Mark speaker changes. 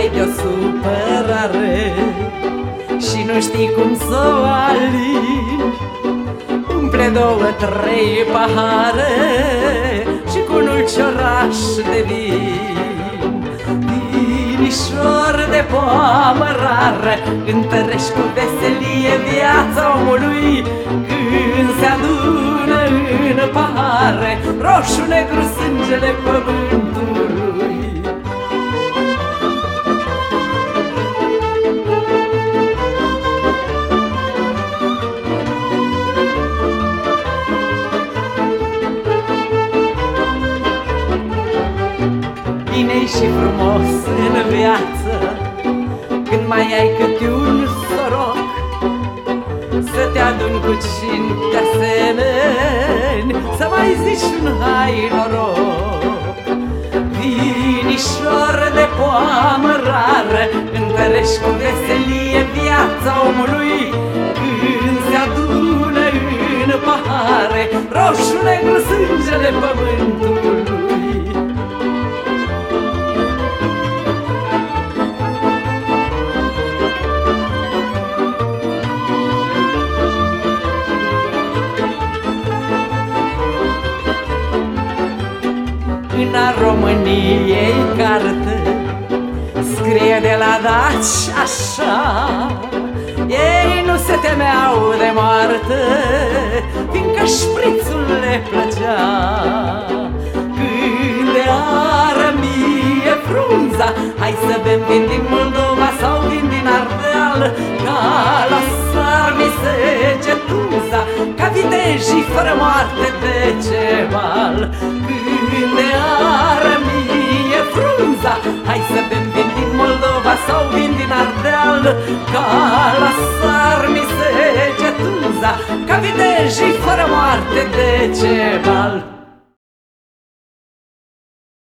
Speaker 1: ai de-o supărare și nu știi cum să o alini, umple 2-3 pahare și cu un ulcioraș de vin. Vinișor de poamărare, întărești cu veselie viața omului când se adună în pahare roșu-negru sângele pământului. Bine și frumos în viață când mai ai câte un soroc, să te aduni cu 5 asemeni, să mai zici un hai noroc. Vinișor de poamărare, întărești cu veselie viața omului când se adună în pahare roșu-negru sângele pământului. În a României carte scrie de la daci așa: ei nu se temeau de moarte, fiindcă șprițul le plăcea. Când de arămie frunza, hai să bem vin din Moldova sau vin din Ardeal, ca la sarmi secetuza, ca vitejii fără moarte de ceval. Când de arămie frunza, hai să bem vin din Moldova sau vin din Ardeal, ca la sarmi secetuza, ca vitejii fără moarte de ceval.